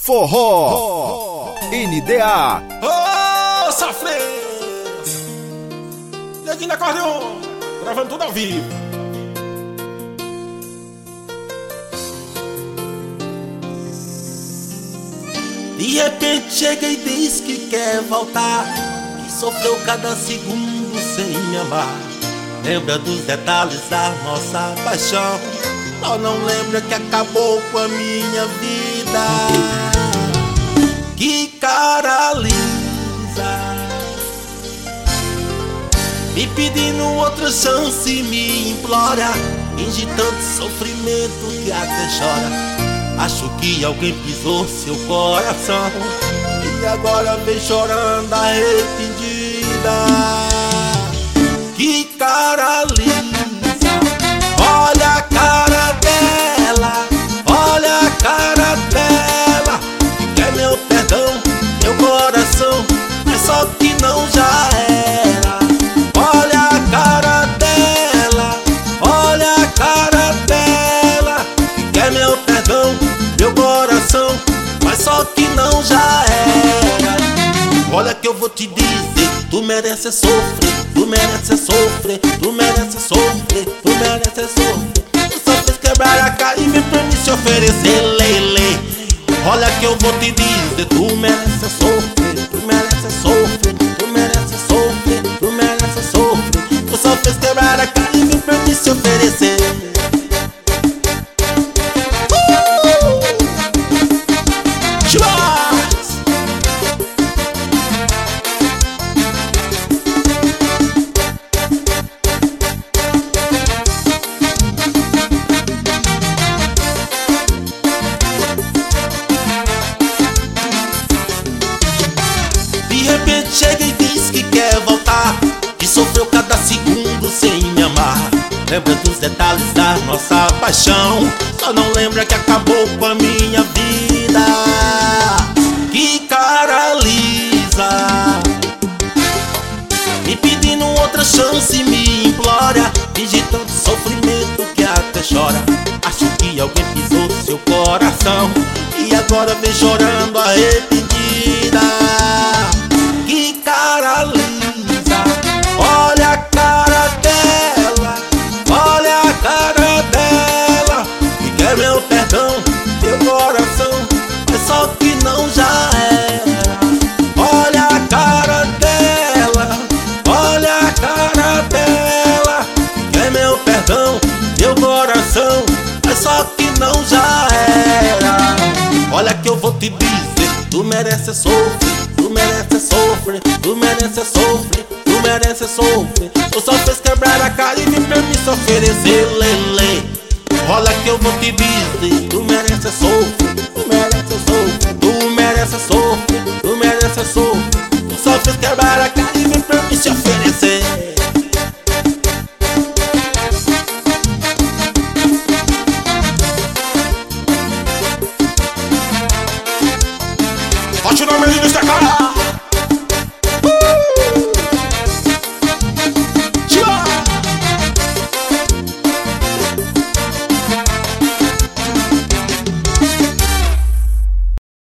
Forró NDA. Ô, safre! Neguinho da acordeon, gravando tudo ao vivo. De repente chega e diz que quer voltar, que sofreu cada segundo sem me amar. Lembra dos detalhes da nossa paixão, só não lembra que acabou com a minha vida. Que cara lisa, me pedindo outra chance, me implora, finge tanto sofrimento que até chora. Acho que alguém pisou seu coração e agora vem chorando arrependida. Que cara lisa, olha a cara dela, olha a cara dela. Quer meu perdão, meu coração, mas só que não já era. Olha a cara dela, olha a cara dela. Quer meu perdão, meu coração, mas só que não já era. Olha que eu vou te dizer, tu merece sofrer, tu merece sofrer, tu merece sofrer, tu merece sofrer. Tu só fez quebrar a cara e me pra mim se oferecer, lele. Olha que eu vou te dizer, tu merece sofrer, tu merece sofrer, tu merece sofrer, tu merece sofrer. Tu só fez quebrar a cara e me pra mim se oferecer. De repente chega e diz que quer voltar, que sofreu cada segundo sem me amar. Lembra dos detalhes da nossa paixão, só não lembra que acabou com a minha vida. Que cara lisa, me pedindo outra chance, me implora, finge tanto sofrimento que até chora. Acho que alguém pisou seu coração e agora vem chorando arrependida. Que cara lisa, olha a cara dela, olha a cara dela. E quer meu perdão, meu coração, mas só que não já era. Olha a cara dela, olha a cara dela. E quer meu perdão, meu coração, mas só que não já era. Olha que eu vou te dizer, tu merece sofrer, tu merece sofrer, tu merece sofrer, tu merece sofrer. Tu só fez quebrar a cara e me pra mim se oferecer, lele.